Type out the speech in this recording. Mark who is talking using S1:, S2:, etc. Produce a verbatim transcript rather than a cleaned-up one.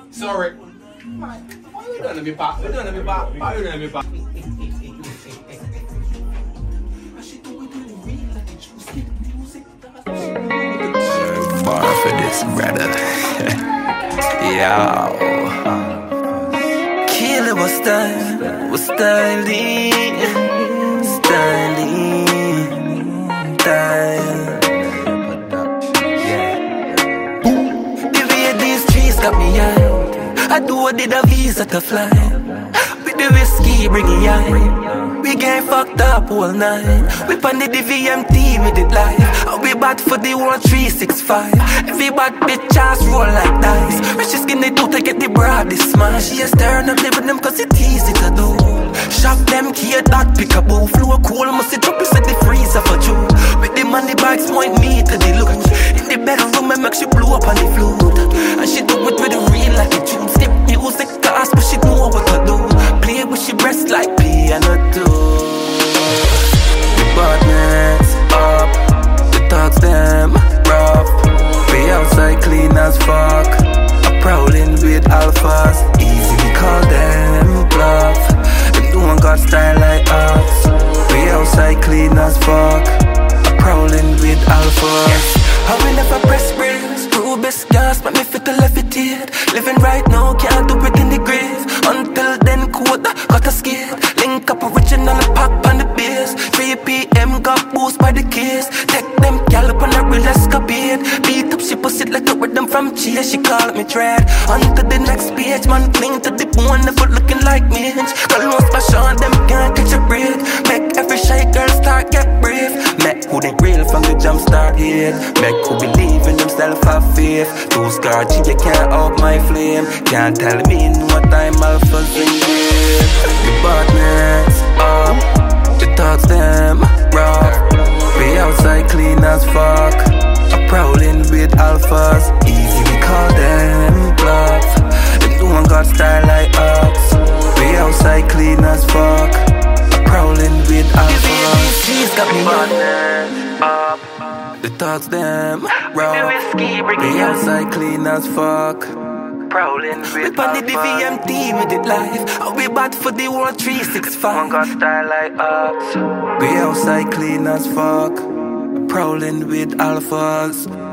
S1: Sorry. Man, why you doing to me back? You doing to me back? Why you doing to me back?
S2: Bar for this brother. Yo. Killer was style, was styling, styling, style. The way these trees got me out, I do what did a visa to fly. With the whiskey bring it out. We get fucked up all night. We pandit the V M T with it live. And we bad for the world three sixty-five. Every bad bitch ass roll like dice. When she skin it out to get the broad this smash. She a stirring up with them cause it easy to do. Shock them key that pick a bow. Flow cool must sit up set the freezer for you. With the money bags point me to the loot. In the bedroom and make she blow up on the flute. And she do it with the real like a tune. Skip music cast but she know what to do. Play with she breast like piano too. The badness up, the thugs them rough. We outside clean as fuck. I'm prowling with alphas. Easy we call them bluff. Them doing God style like us. We outside clean as fuck. I'm prowling with alphas. I will never press brakes. True best gas, but me fit to levitate. Living right now, can't do it in the grave. Until then, code, got a skate. Link up original and pack on the base. three p m got boost by the case. Take them gallop on a real escapade. Beat up, she pussy like a rhythm from cheese. She call me dread. On to the next page, man, cling to the bone, never looking like me. Call no special on them, can't catch a break. Make every shy girl start get brave. Make who they real from the jump start here. Make who believe in themselves have faith. Too scarred, you can't out my flame. Can't tell me in what time I'll fucking live. The badness up, the thugs them rough. We outside clean as fuck. I'm prowling with alphas. Easy we call them bluff. Them doing God style like us. We outside clean as fuck. I'm prowling with alphas. She's got me badness up. The thugs them rough. We outside clean as fuck. Prowling with we pandit the V M T with it live. And we bad for the world three sixty-five. Got style like us. We outside clean as fuck. Prowling with alphas.